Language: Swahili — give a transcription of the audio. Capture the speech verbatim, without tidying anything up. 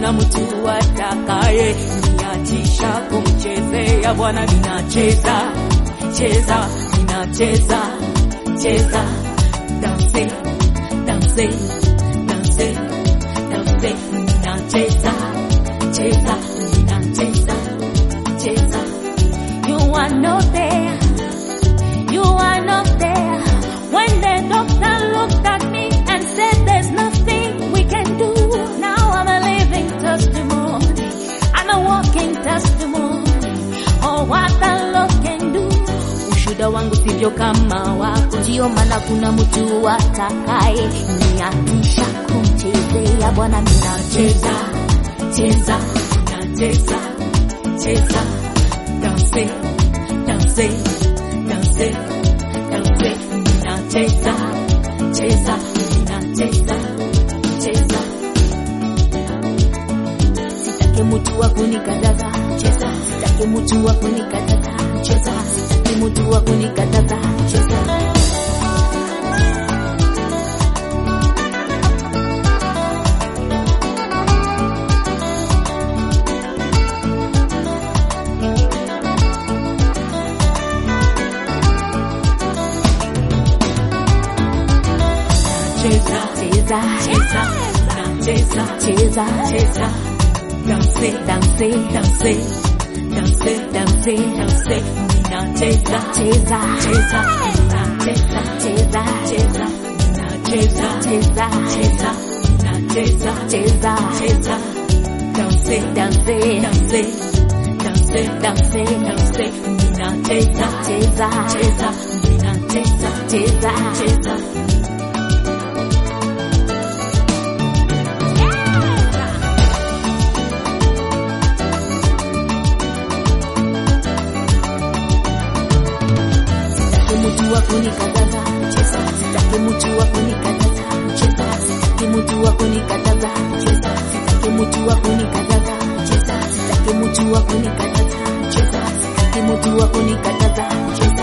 kuna mtu atakaye niachisha kumchezea Bwana. Ninacheza cheza, ninacheza cheza, danse danse danse danse, ninacheza cheza, ninacheza cheza. You are not there, you are not there. When the doctor looked at me and said there's nothing we can do, now I'm a living testimony, I'm a walking testimony. Oh, what the Lord can do. Ushuda wangu sivyo kama wako, ndio maana kuna mtu atakaye niatisha kumchezea Bwana. Ninacheza cheza, ninacheza cheza, danse danse danse danse, ninacheza cheza, ninacheza cheza. Sitaki mtu wa kunikataza cheza, sitaki mtu wa kunikataza cheza, sitaki mtu wa kunikataza cheza. Cheza cheza cheza, cheza cheza cheza, danse danse danse danse danse danse, ninacheza cheza cheza, ninacheza cheza cheza, ninacheza cheza cheza, ninacheza cheza cheza, danse danse danse danse danse danse, ninacheza cheza cheza, ninacheza cheza cheza. Mtu wa kunikataza cheza, sitaki mtu wa kunikataza cheza, sitaki mtu wa kunikataza cheza, sitaki mtu wa kunikataza cheza, sitaki mtu wa kunikataza cheza, sitaki mtu wa kunikataza cheza.